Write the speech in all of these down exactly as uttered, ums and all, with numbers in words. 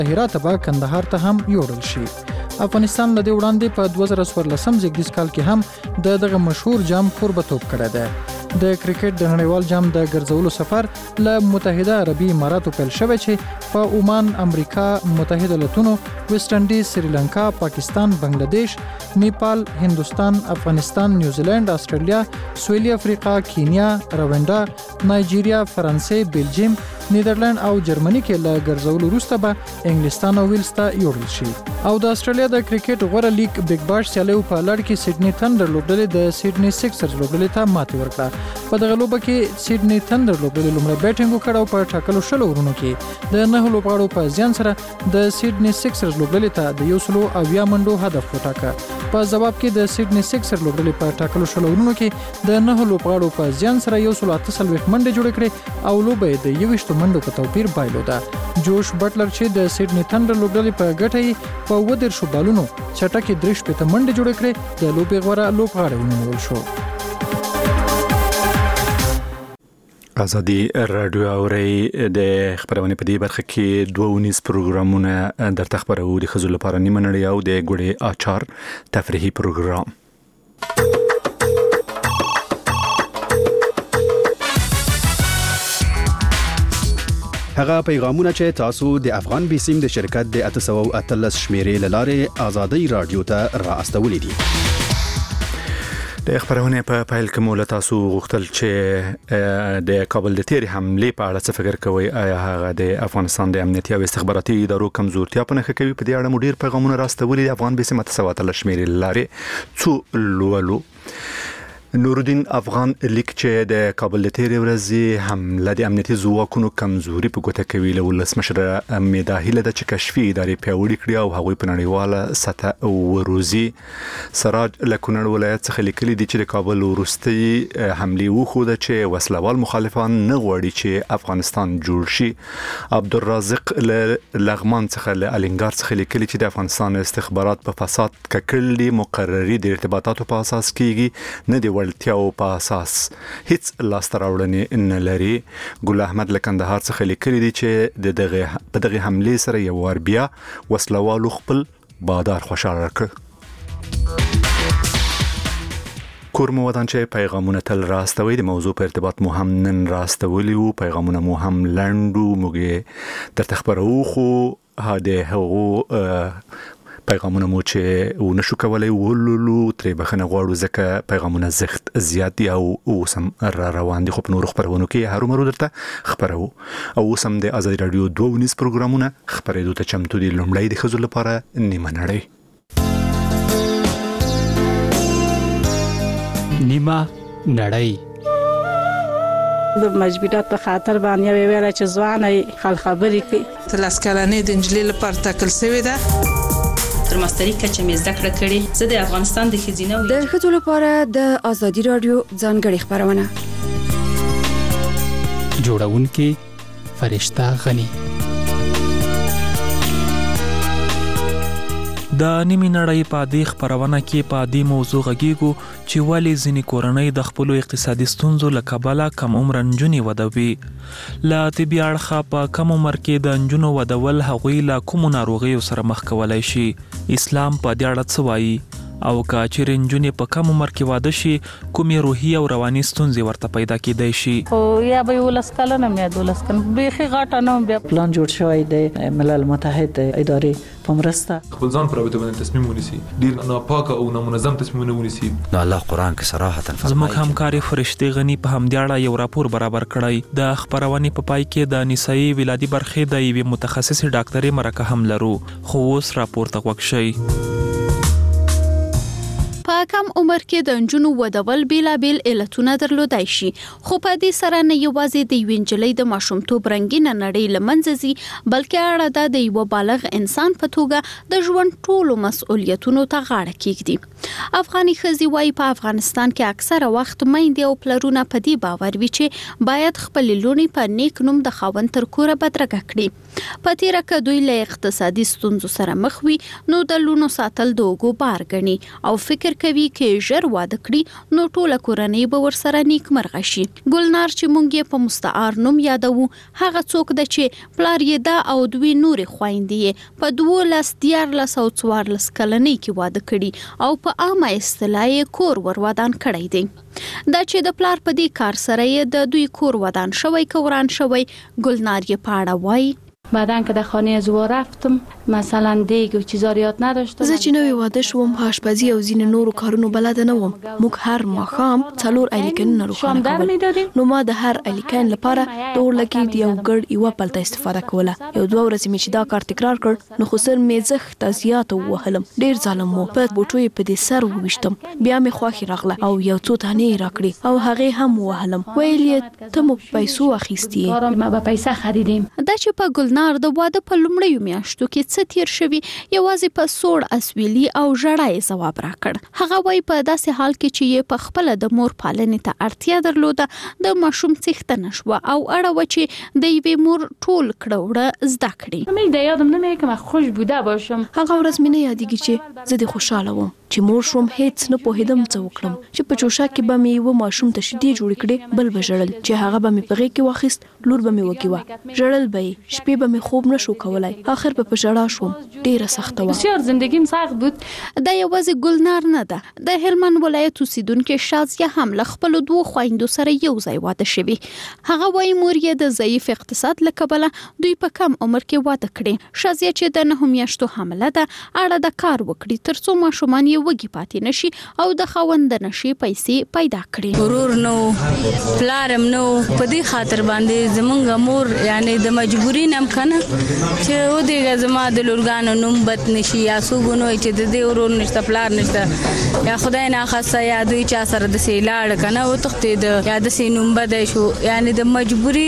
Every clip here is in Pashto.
هرات به کندهار ته هم یوړل شي. افغانستان له دې وړاندې په دوه زره څوارلسم زېږدیز کال کې هم د دغه مشهور جام کوربه‌توب کړی دی. د کرکټ د نړیوال جام د ګرځولو سفر له متحده عربي اماراتو پیل شوی چې په عمان، امریکا، متحده ایالتونو، ویسټ انډیز، سریلانکا، پاکستان، بنگلاديش، نیپال، هندوستان، افغانستان، نیوزیلند، استرالیا، سویلي افریقا، کینیا، رواندا، نایجیریا، فرانسې، بلجیم، نیدرلند او جرمني کې له ګرځولو وروسته به انګلستان او ویلز ته یوړل شي. او د استرالیا د کرکټ غوره لیګ بیگ باش سیالیو په لړ کې سیډني تھنډر لوبډلې د سیډني سکسرز لوبډلې ته ماتې ورکړه. په دغه لوبه کې سیډني تھنډر لوبډلې لومړی بیټینګ وکړ او په ټاکلو شلو ورونو کې د نه لوبغاړو په زیان سره د سیډني سکسرز لوبډلې ته د یو سلو اویا منډو هدف وټاکه. په جواب کې د سیډني سکسر لوبډلې په ټاکلو شلو ورونو کې د نه لوبغاړو په زیان سره یو سلو اته څلوېښت منډې جوړې کړې او لوبه د یوویشتو منډو په توپیر بایلوده. جوش بټلر چې د سیډني تھنډر لوبډلې په ګټه یې په اووه دېرشو بالونو چټکې درې شپېته منډې جوړې کړې، د لوبې غوره لوبغاړی ونومول شو. ازادي رادیو اوري د خبرونه په دې برخه کې دوه ونیس پروګرامونه درته خبرو د خزو لپاره نیمه نړۍ او د ګوړې اچار تفریحي پروګرام. هغه پیغامونه چې تاسو د افغان بیسیم د شرکت د اته سوه او اتلس شمیرې لاره ازادي رادیو ته را استولې دي. د خبرونه په پایل کې مول تاسو غوښتل چې د کابل د تیری حمله په اړه څه فکر کوي؟ آیا هغه د افغانستان د امنیتي او استخباراتي ادارو کمزورتیا په نښه کوي؟ په دې اړه مډیر پیغامونه راستولي د افغان بیسیم اته سوه او اتلس شمیرې لاره څو لولو. نورالدین افغان لیک چې د کابل د تیری ورځې حمله د امنیتي ځواکونو کمزوري په ګوته کوي له ولسمشر میداهله د چکشفي ادارې پیاوړي کړی او هغوی په نړیواله سطح وروزي. سراج لکونړ ولایت څخه لیکلي دي چې د کابل وروستي حمله وخوده چې وسلوال مخالفان نه غواړي چې افغانستان جوړ شي. عبدالرازق لغمان څخه له الینګار څخه لیکلي چې د افغانستان استخبارات په فساد ککړ دي، مقرري د ارتباطاتو په اساس کیږي، نه دی ولتیاو په اساس هیڅ لاسته راوړنې نه لري. ګل احمد لکندهار څخه لیکلي دي چې د دغه په دغه حمله سره یو ور بیا وسلوالو خپل بادار خوشاله کړ. کورمو ودان چې پیغامونه تل راستوي د موضوع په ارتباط مو هم نن راستولي وو، پیغامونه مو هم لندو موږ درته خبرو خو هدا هغه پیغامونه مو چې ونشو کولای ولولو ترې بخنه غواړو ځکه پیغامونه زخت زیات دي او اوسم را روان دي. خو په نور خبرونو کې هرو مرو درته خبرو او اوسم د ازادي رادیو دوه ونیس پروګرامونه خبرېدو ته چمتو دي. لومړی د خزو لپاره نیمه نړۍ. نیمه نړۍ د مجبورات په خاطر باندې ویل چې ځواني خل خبرې کوي. تلاس کلنې د انجلۍ لپاره تکل سوی ده. تر ماستری کچه مې زده کړه کړې. زه د افغانستان د ښځینه د ښځو لپاره د ازادي رادیو ځانګړې خبرونه جوړونکې فرشته غني. د نیمه نړۍ په دې خبرونه کې په دې موضوع غږیږو چې ولې ځینې کورنۍ د خپل اقتصادي ستونزو له کبله کم عمر نجونې ودوي. لا طبي اړخه په کم عمر کې د نجونو ودول هغوی له کومو ناروغیو سره مخ کولای شي. اسلام په دې اړه څه وایي؟ او که چیرې نجونې په کم عمر کې واده شي کومې روحي او رواني ستونزې ورته پیدا کېدای شي؟ خو یا به یولس کلنه مې دولس کلنه بیخي غاټه نه بیا پلان جوړ شوی د ملل متحد ادارې په مرسته خپل ځان پر رابطه باندې تصمیم ونیسي، ډیر ناپاک او نامنظم تصمیمونه ونیسي. نو الله قرآن کې صراحتا فرمایي. زموږ همکاري فرشته غني په همدې اړه یو راپور برابر کړی. د خبرونې په پای کې د نسایي ولادي برخې د یوې متخصصې ډاکټرې مرکه هم لرو. خو اوس راپور ته وګ شي. په کم عمر کې د نجونو ودول بیلابیل علتونه درلودای شي، خو په دې سره نه یوازې د یوې نجلۍ د ماشومتوب رنګینه نړۍ له منځه ځي، بلکې اړه ده د یو بالغ انسان په توګه د ژوند ټولو مسؤلیتونو ته غاړه کېږدي. افغاني ښځې وايي په افغانستان کې اکثره وخت میندې او پلرونه په دې باور وي چې باید خپل لونې په نیک نوم د خاوند تر کوره بدرګه کړي. په تیره کې دوی له اقتصادي ستونزو سره مخ وي نو د لونو ساتل د اوږو بار ګڼي او فکر کوي کوي چې ژر واده کړي نو ټوله کورنۍ به ورسره نیکمرغه شي. ګلنار چې مونږ یې په مستعار نوم یادوو هغه څوک ده چې پلار یې دا او دوی نورې خویندې په دولس دیارلس او څوارلس کلنۍ کې واده کړي او په عامه اصطلاح یې کور ور ودان کړی دی. دا چې د پلار په دې کار سره یې د دوی کور ودان شوی که وران شوی ګلنار یې په اړه وایي. بعدن که در خانه زوا رفتم مثلا دیگ و چیزا یاد نداشتم. زه چې نوې واده شوم آشپزي او ځینې نورو کارونو بلد نه وم. موږ هر ماښام څلور الیکینونه روښانه کول. نو ما د هر الیکین لپاره د اورلګید یو ګډ یوه پلته استفاده کوله. یو دوه ورځې مې چې دا کار تکرار کړ نو خو سر مې زښته زیاته ووهلم. ډېر ظالم و. په بوټو یې په دې سر وویشتم. بیا مې خوښې راغله او یو څو دانې یې راکړې او هغې هم ووهلم. ویل یې ته مو په پیسو اخیستې یې. ما به پیسه خریدیم. دا چې په ګلنار د واده په لومړیو میاشتو کې څه تیر شوي یوازې په سوړ اسویلي او ژړا یې ځواب راکړ. هغه وایي په داسې حال کې چې یې په خپله د مور پالنې ته اړتیا درلوده د ماشوم څښتنه شوه او اړه وه چې د یوې مور ټول کړه وړه زده کړي. من د یادم نمیاد که من خوش بوده باشم. هغه ورځ مې نه یادېږي چې زه دې خوشحاله وم چې مور شوم. هیڅ نه پوهېدم څه وکړم چې په چوشا کې به مې یوه ماشوم ته شیدې جوړې کړې بل به ژړل چې هغه به مې په غېږ کې واخیست لور به مې وږې وه ژړل به یې شپې به مې خوب نه شو کولای. آخر به په ژړا شوم. ډېره سخته وه. بسیار زندگیم سخت بود. دا یوازې ګلنار نه ده د هلمند ولایت اوسیدونکې شازیه هم له خپلو دوو خویندو سره یو ځای واده شوي. هغه وایي مور یې د ضعیف اقتصاد له کبله دوی په کم عمر کې واده کړي. شازیه چې د نهو میاشتو حامله ده اړه د کار وکړي تر څو ماشومان یې وږي پاتې نشي او د خاوند د نشي پیسې پیدا کړي. ورور نو پلارم نو په دې خاطر باندې زمونږ مور یعنی د مجبوري نم کنه چې و دې زما د لورګانو نوم بد نشي یا سوګونو چې د دې ورور نشته پلار نشته یا خدای نه خاصه یا دوی چا سره د سیلاړ کنه و تختې د یا د سینوم بد شو یعنی د مجبوري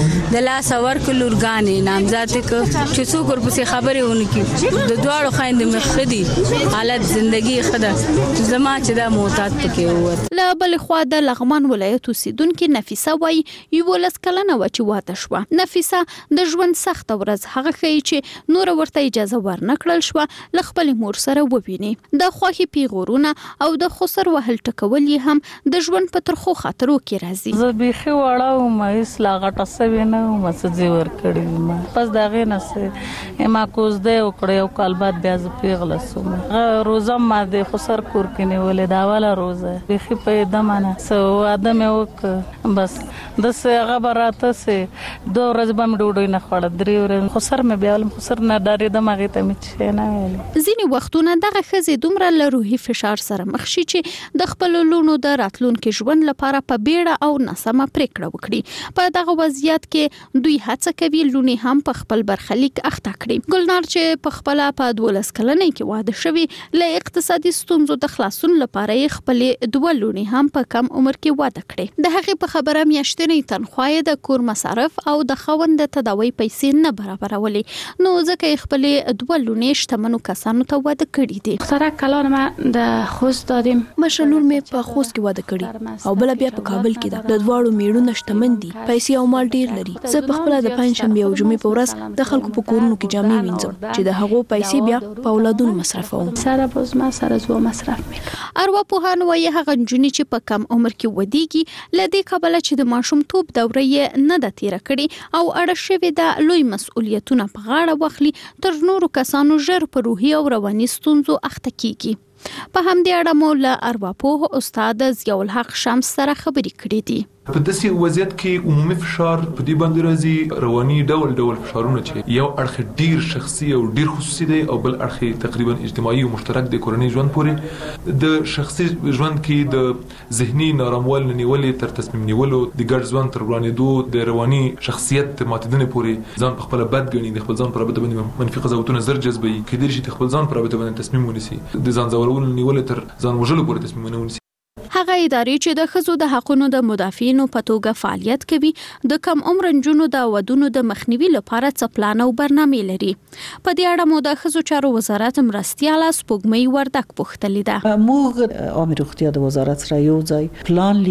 د لاس ورک لورګانې نامزاد ک چې څوک ورپسې خبرې ونکي د دواړو خويندې مخدي حالت ژوندۍ خده زما چې دا معتاد پکې ووت. له بلې خوا د لغمان ولایت اوسیدونکې نفیسه وایي یولس کلنه وه چې واده شوه. نفیسه د ژوند سخته ورځ هغه ښیي چې نوره ورته اجازه ورنه کړل شوه له خپلې مور سره وویني. د خوښې پیغورونه او د خسر وهل ټکول یې هم د ژوند په ترخو خاطرو کې راځي. زه بیخي وړه وم هېڅ لا غټه سوې نه وم څه ځې ورکړي وم پس د هغې نه څه ما کوزدی وکړه یو کال بعد بیا زه پیغله سوم. هغه روزه ما د خسر کور کې نیولې دا اوله روزه بیخي په یې دمه نه څه واده مې وکړ بس داسې هغه به راته سې دوه ورځې به مې ډوډۍ نه خوړه درې ورځې خسر مې بیا ولم خسر نه ډارېدم هغې ته مې چې نه ویلې. ځینې وختونه دغه ښځې دومره له روحي فشار سره مخ شي چې د خپلو لوڼو د راتلونکي ژوند لپاره په بیړه او ناسمه پریکړه وکړي. په دغه وضعیت کې دوی هڅه کوي لوڼې هم په خپل برخلیک اخته کړي. ګلنار چې په خپله په دولس کلنۍ کې واده شوي له اقتصادي ستونزو د خلاصون لپاره یې خپلې دوه لوڼې هم په کم عمر کې واده کړې. د هغې په خبره میاشتنۍ تنخواه یې د کور مصارف او د خاوند د تداوۍ پیسې نه برابرولې نو ځکه یې خپلې دوه لوڼې شتمنو کسانو ته واده کړي دي. دخترک کلان ما د خوست دادیم. مشره لور مې په خوست کې واده کړي او بله بیا په کابل کې ده. د دواړو میړونه شتمن دي پیسې او مال ډیر لري. زه په خپله د پنجشنبې او جمعې په ورځ د خلکو په کورونو کې جامې وینځم چې د هغو پیسې بیا په اولادونو مصرفوم. سره باز ما سره زو مصرف میکنم. ارواپوهان وایي هغه نجونې چې په کم عمر کې ودیږي له دې کبله چې د ماشومتوب دوره یې نه ده تیره کړې او اړه شوې ده لوی مسؤلیتونه په غاړه واخلي تر نورو کسانو ژر په روحي او رواني ستونزو اخته کیږي. په همدې اړه مو له ارواپوه استاد ضیاء الحق شمس سره خبرې کړې دي. په داسې وضعیت کې عمومي فشار په دې باندې راځي رواني ډول ډول فشارونه چې یو اړخ ډیر شخصي او ډیر خصوصي دی او بل اړخ تقریبا اجتماعي او مشترک د کورنۍ ژوند پورې د شخصي ژوند کې د ذهني ناراموال نیولې تر تصمیم نیولو د ګډ ژوند تر وړاندېدو د رواني شخصیت ماتېدنې پورې ځان په خپل بد ګڼي د خپل ځان پر رابطه باندې منفي قضاوتونه زر جذبوي کېدای شي د خپل ځان پر رابطه باندې تصمیم ونیسي د ځان ځورولو نیولې تر ځان وژلو پورې تصمیم ونیسي. هغه ادارې چې د ښځو د حقونو د مدافعینو په توګه فعالیت کوي د کم عمر نجونو د ودونو د مخنیوي لپاره څه پلان او برنامه لري. په دې اړه مو د ښځو چارو وزارت مرستیاله سپوږمۍ وردک پوښتلې ده. موږ عامه روغتیا د وزارت سره یو ځای پلان لرو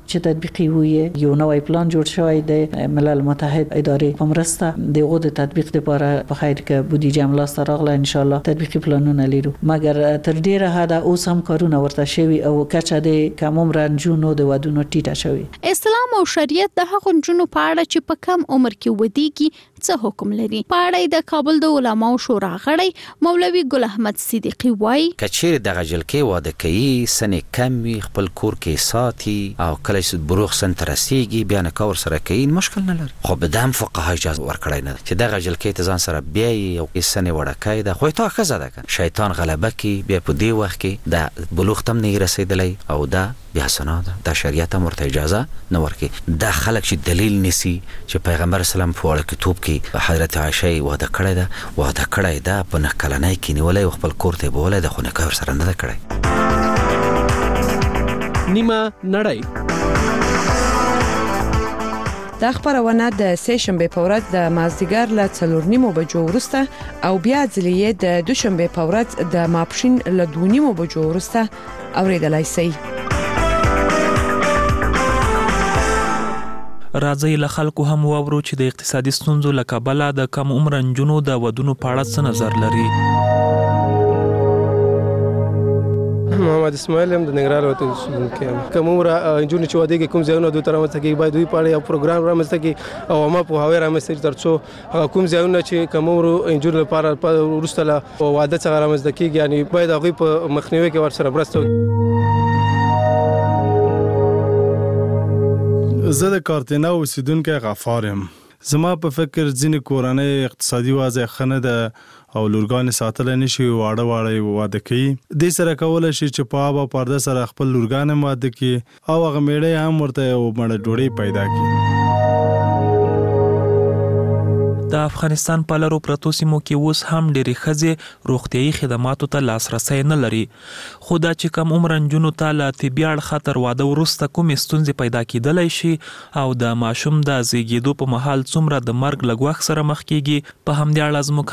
چې تطبیقي وي. یو نوې پلان جوړ شوی د ملل متحد ادارې په مرسته د غو د تطبیق لپاره په خیر کې بودیجه ملاسته راغله. ان شاء الله تطبیقي پلانونه لرو، مګر تر ډیره حد اوس هم کارونه ورته شوی او کچه د کم عمر نجونو د ودونو ټیټه شوی. اسلام او شریعت د هغو نجونو په اړه چې په کم عمر کې ودیږي څه حکم لري؟ په اړه د کابل د علماو شورا غړی مولوي ګل احمد صدیقي وایي کچیر د غجلکې واده کوي سنې کم وي، خپل کور کې ساتي او کله چې بروغ سن ترسيږي بیا نه کور سره کوي مشکل نه لري. خو بدام فقها اجازه ورکړی نه چې د غجلکې ته ځان سره بیا یو سنې وړکای ده، خو تا خزه ده شیطان غلبه کوي، بیا په دې وخت کې د بلوغ تم نه رسیدلی او دا بیا سنا ده، د شریعت هم ورته اجازه نه ورکړي. دا خلک چې دلیل نسی چې پیغمبر اسلام په وړ کتاب کې حضرت عائشه واده کړی ده، واده کړی ده په نه کلنۍ کې نیولې خپل کور ته بوله د خو نه کار سره نه کړی. نیمه نړۍ دا خبرونه د سه شنبه په ورځ د مازدیګر له څلور نیمو بجو وروسته او بیا ځلې د دوشنبه په ورځ د ماپښین له دوه نیمو بجو وروسته اوریدلای شئ. راځي له خلکو هم واورو چې د اقتصادي ستونزو له کبله د کم عمر نجونو د ودونو په اړه څه نظر لري. محمد اسماعیل هم د ننګرهار وته اوسېدونکی یم. کوم عمر نجونې چې واده کوي کوم ځایونه دوی تر رامنځته کوي باید دوی په اړه یو پروګرام رامنځته کړي او ما په هغه رامنځته کړي تر څو کوم ځایونه چې کوم عمر نجونې لپاره وروسته له واده څخه رامنځته کیږي یعنی باید هغه په مخنیوي کې ورسره مرسته وکړي. زه د کارتینا اوسیدونکی غفار یم. زما په فکر ځینې کورنۍ اقتصادي وضع ښه نه ده او لورګانې ساتلی نشي، واړه واړه واده کوي. دې سره کولی شي چې په آب او پرده سره خپل لورګان هم واده کړي او هغه میړه هم ورته یو مړه ډوډۍ پیدا کړي. د افغانستان په لرو پرتو سیمو کې اوس هم ډېرې ښځې روغتیايي خدماتو ته لاسرسی نه لري، خو دا چې کم عمر نجونو ته له طبي اړخه تر واده وروسته کومې ستونزې پیدا کېدلی شي او د ماشوم د زیږېدو په مهال څومره د مرګ له ګواښ سره مخ کېږي، په همدې اړه زموږ